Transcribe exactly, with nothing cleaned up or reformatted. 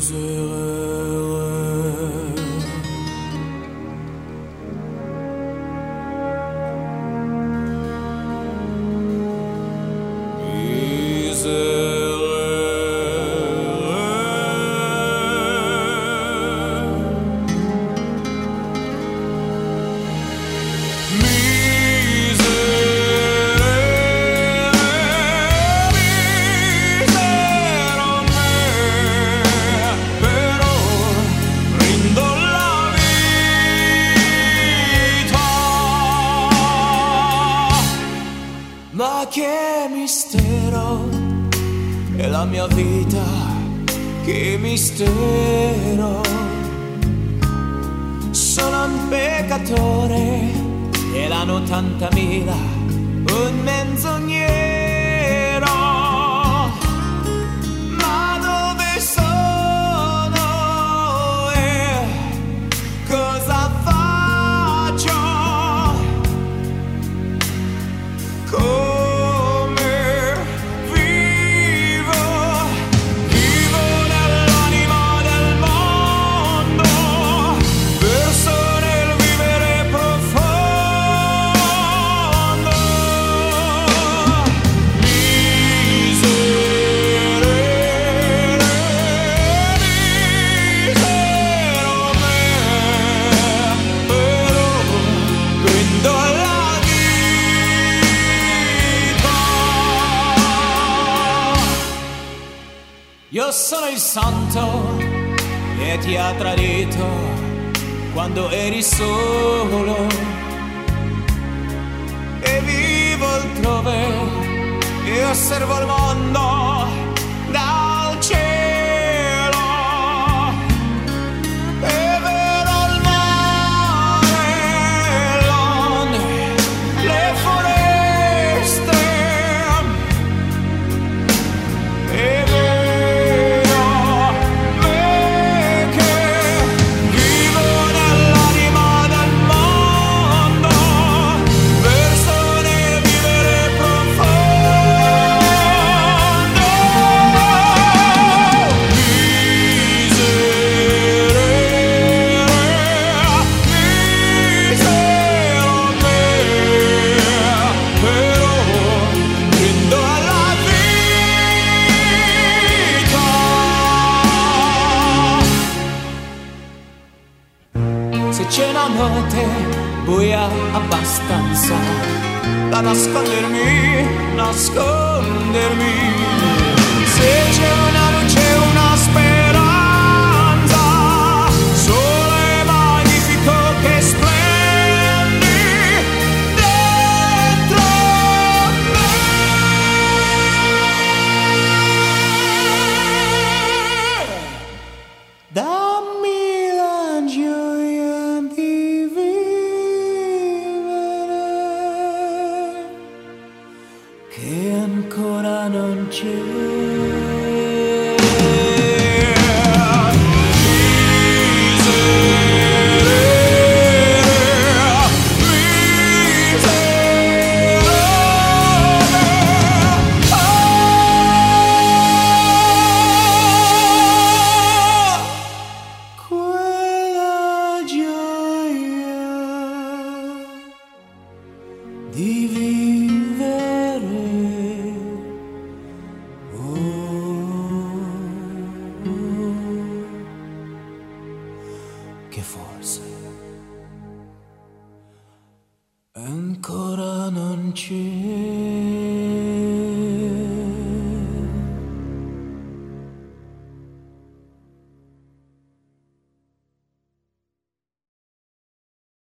Ma che mistero è la mia vita, che mistero. Sono un peccatore e l'hanno ottantamila, un menzognero. Ma dove sono e cosa faccio? Come vivo? Vivo nell'anima del mondo, verso nel vivere profondo. Miserere, misero me, però prendo la vita. Io sono il santo che ti ha tradito quando eri solo, e vivo altrove e osservo il mondo dal cielo, e vedo il mare, l'onde, le foreste, e vedo me che vivo nell'anima del mondo, verso nel vivere profondo. Miserere, misero me, però prendo alla vita. Se c'è una notte buia abbastanza da nascondermi, nascondermi, se c'è una luce, una speranza, sole magnifico che splendi dentro me. Dammi la gioia di vivere, che ancora non c'è. Quella gioia di vivere, oh, oh, che forse ancora non c'è.